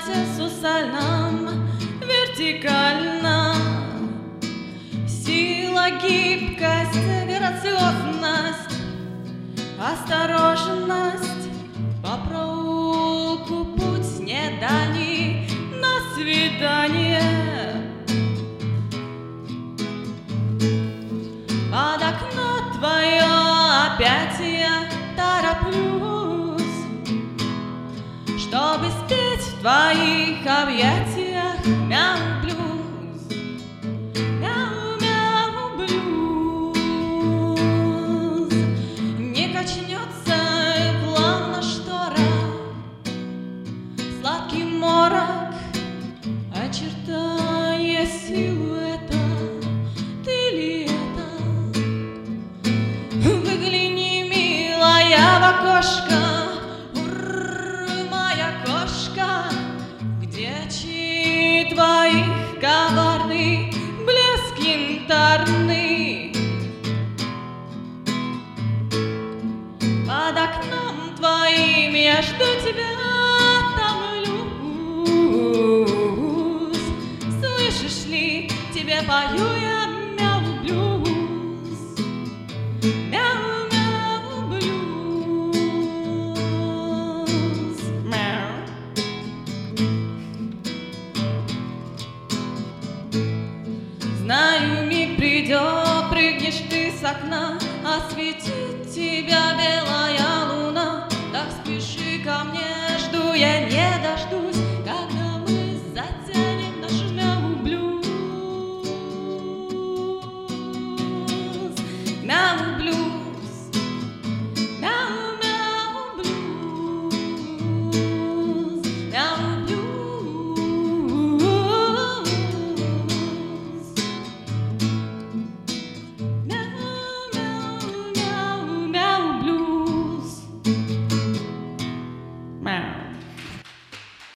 сусальном вертикально. Сила, гибкость, грациозность, осторожность, по проулку путь не дальний на свидание. Под окно твое опять я тороплюсь, чтобы спеть в твоих объятиях мяу-блюз, мяу-мяу-блюз. Не качнется плавно штора, сладкий морок, очертания силуэта. Ты ли это? Выгляни, милая, в окошко, моя кошка, где очи твоих коварный блеск янтарный. Под окном твоим я жду тебя, томлюсь. Слышишь ли, тебе пою я мяу-блюз, мяу-мяу-блюз, мяу. Знаю, миг придет, прыгнешь ты с окна, осветит тебя белая луна. Так спеши ко мне.